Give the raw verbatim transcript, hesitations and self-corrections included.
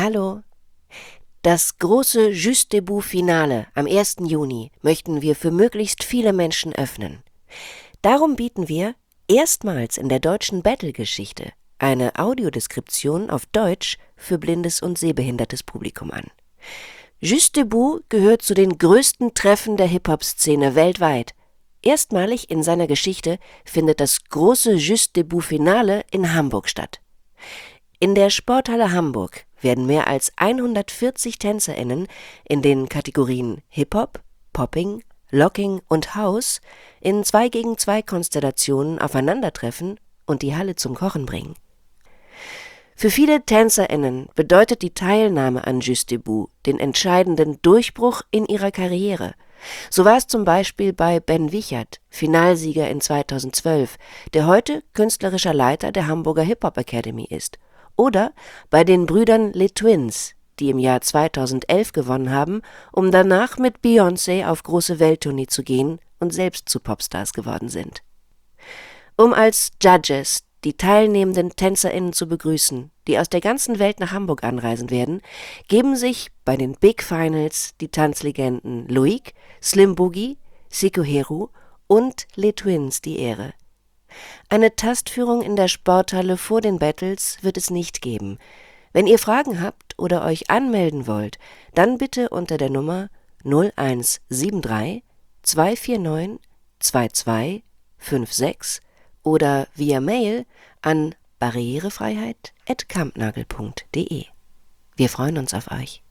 Hallo. Das große Juste Debout Finale am ersten Juni möchten wir für möglichst viele Menschen öffnen. Darum bieten wir erstmals in der deutschen Battle-Geschichte eine Audiodeskription auf Deutsch für blindes und sehbehindertes Publikum an. Juste Debout gehört zu den größten Treffen der Hip-Hop-Szene weltweit. Erstmalig in seiner Geschichte findet das große Juste Debout Finale in Hamburg statt. In der Sporthalle Hamburg werden mehr als hundertvierzig TänzerInnen in den Kategorien Hip-Hop, Popping, Locking und House in zwei gegen zwei Konstellationen aufeinandertreffen und die Halle zum Kochen bringen. Für viele TänzerInnen bedeutet die Teilnahme an Juste Debout den entscheidenden Durchbruch in ihrer Karriere. So war es zum Beispiel bei Ben Wichert, Finalsieger in zweitausendzwölf, der heute künstlerischer Leiter der Hamburger Hip-Hop Academy ist. Oder bei den Brüdern Les Twins, die im Jahr zweitausendelf gewonnen haben, um danach mit Beyoncé auf große Welttournee zu gehen und selbst zu Popstars geworden sind. Um als Judges die teilnehmenden TänzerInnen zu begrüßen, die aus der ganzen Welt nach Hamburg anreisen werden, geben sich bei den Big Finals die Tanzlegenden Loic, Slim Boogie, Siko Heru und Les Twins die Ehre. Eine Tastführung in der Sporthalle vor den Battles wird es nicht geben. Wenn ihr Fragen habt oder euch anmelden wollt, dann bitte unter der Nummer null eins sieben drei zwei vier neun zwei zwei fünf sechs oder via Mail an barrierefreiheit at kampnagel punkt de. Wir freuen uns auf euch.